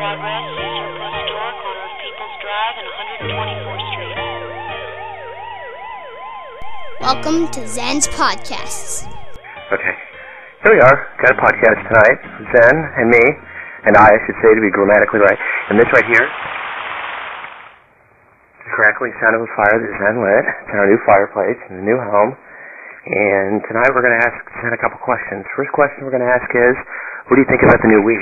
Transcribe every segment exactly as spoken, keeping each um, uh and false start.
address is Surplus Store, corner of Peoples Drive and one hundred twenty-fourth Street. Welcome to Zen's Podcasts. Okay, here we are. Got a podcast tonight. Zen and me, and I, I should say to be grammatically right. And this right here, the crackling sound of a fire that Zen lit. It's our new fireplace in the new home. And tonight we're going to ask Zen a couple questions. First question we're going to ask is, what do you think about the new Wii?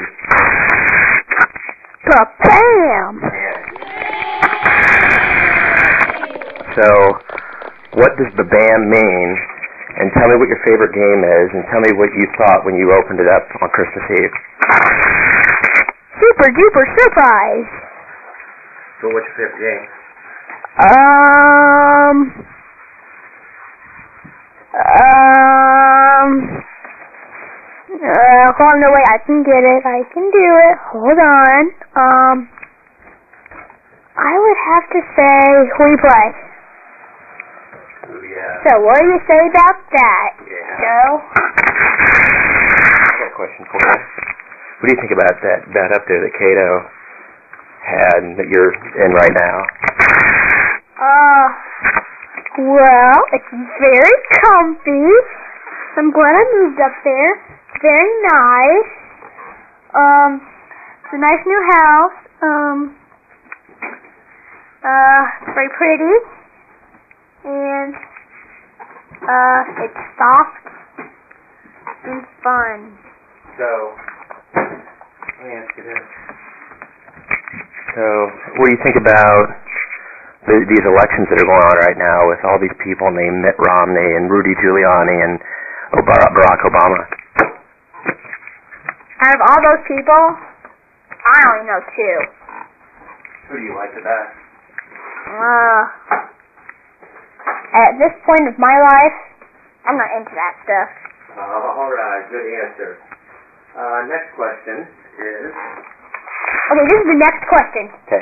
Ba-bam! So, what does ba-bam mean? And tell me what your favorite game is, and tell me what you thought when you opened it up on Christmas Eve. Super duper surprise! So what's your favorite game? Um... Um... Uh, hold on, no, wait, I can get it, I can do it, hold on. Um... I would have to say, Wii Play. Ooh, yeah. So, what do you say about that, Yeah. Joe? I got a question for you. What do you think about that bed up there that Kato had that you're in right now? Uh, well, it's very comfy. I'm glad I moved up there. It's very nice. Um, it's a nice new house. Um, uh, it's very pretty. And, uh, it's soft and fun. So, let me ask you this. So, what do you think about the, these elections that are going on right now with all these people named Mitt Romney and Rudy Giuliani and Obama, Barack Obama? Out of all those people, I only know two. Who do you like the best? Uh, at this point of my life, I'm not into that stuff. Uh, all right, good answer. Uh, next question is... Okay, this is the next question. Okay.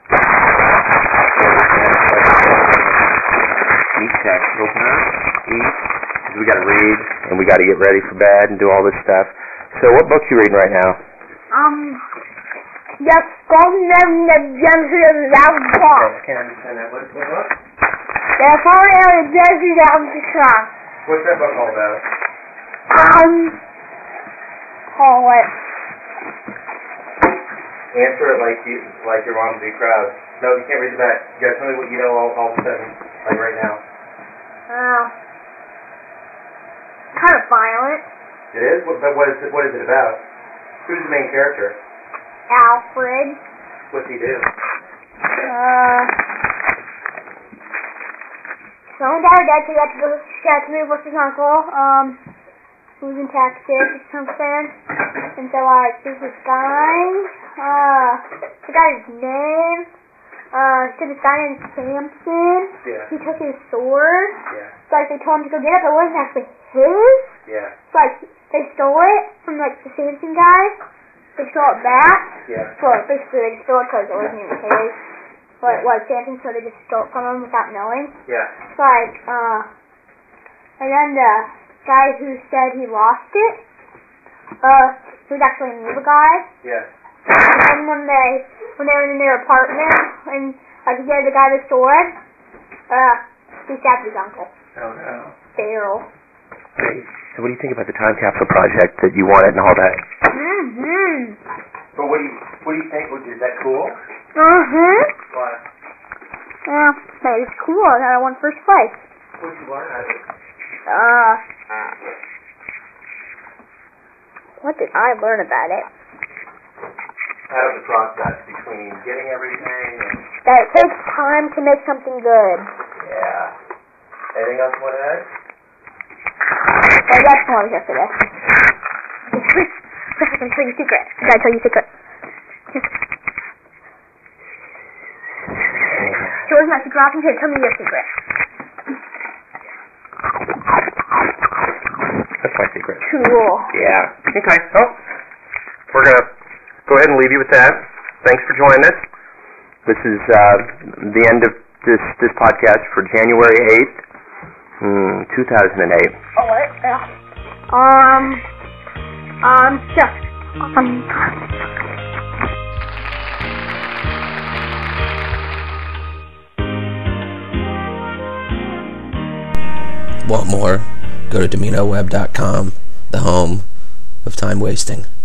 Eat text opener. Eat. Because we got to read, and we got to get ready for bed and do all this stuff. So what book you reading right now? Um, the Golden and the Gems of the Thousand Songs. I can't understand that. What, what book? The Golden and the Gems of the Thousand Songs. What's that book all about? Um, call it. Answer it like you like your mom's big crowd. No, you can't read the back. You gotta tell me what you know all, all of a sudden, like right now. Oh. Kind of violent. It is? What, but what is it, what is it about? Who's the main character? Alfred. What's he do? Uh. Someone died or dead, so he had to go he had to move with his uncle, um, who was in Texas or something. And so, like, there's this guy, uh, I forgot his name. Uh, so this guy named Samson. Yeah. He took his sword. Yeah. So, like, they told him to go get it, but it wasn't actually his. Yeah. So, like, they stole it from, like, the Samson guy. They stole it back. Yeah. Well, basically, they stole it because it wasn't even his. But, like, Samson, so they just stole it from him without knowing. Yeah. So, like, uh, and then the guy who said he lost it, uh, he was actually an evil guy. Yeah. And when they, when they were in their apartment, and, like, he gave the guy the sword, uh, he stabbed his uncle. Oh, no. Daryl. Great. So what do you think about the time capsule project that you wanted and all that? Mm-hmm. But what do you what do you think? Is that cool? Mm-hmm. What? Yeah, that is cool that I won first place. What did you learn out of it? Uh, what did I learn about it? Out of the process between getting everything and... That it takes time to make something good. Yeah. Anything else you want to add? Well, that's more here for this. I can tell you a secret. I gotta tell you a secret. George, not to drop into it. Tell me your secret. That's my secret. Cool. Yeah. Okay. Oh, we're gonna go ahead and leave you with that. Thanks for joining us. This is uh, the end of this this podcast for January eighth, hmm, two thousand eight. Oh, what? Uh, um, um, yeah. Um. Want more? Go to Domino Web dot com, the home of time wasting.